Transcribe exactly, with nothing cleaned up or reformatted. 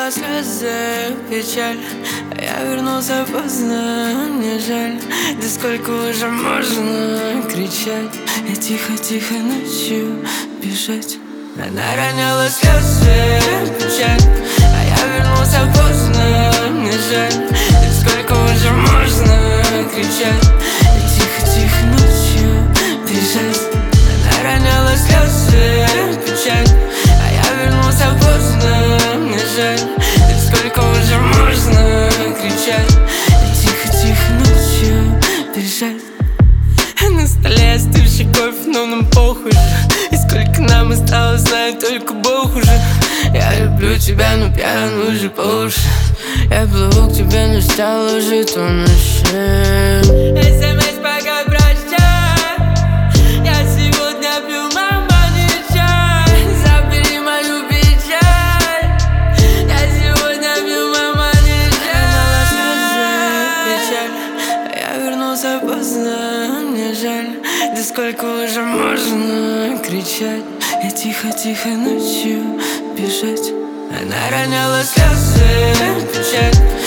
роняла слезы, печаль, а я вернулся поздно, мне жаль. Да сколько уже можно кричать и тихо-тихо ночью бежать. Она роняла слезы, печаль, а я вернулся поздно, мне жаль. Да сколько уже можно кричать и тихо-тихо ночью бежать. Она роняла слезы, печаль, а я вернулся поздно, мне жаль. Да сколько уже можно кричать и тихо-тихо ночью бежать. На столе остывший кофе, но нам похуй же. И сколько нам осталось, знает только Бог уже. Я люблю тебя, но пьян уже по уши. Я плыву к тебе, но стал уже тонущим. СМС пока прощай. Я сегодня пью, мама, не чай. Забери мою печаль. Я сегодня пью, мама, не чай. Печаль, а я вернулся поздно, мне жаль. Да сколько уже можно кричать и тихо-тихо ночью бежать. Она роняла слезы, печаль,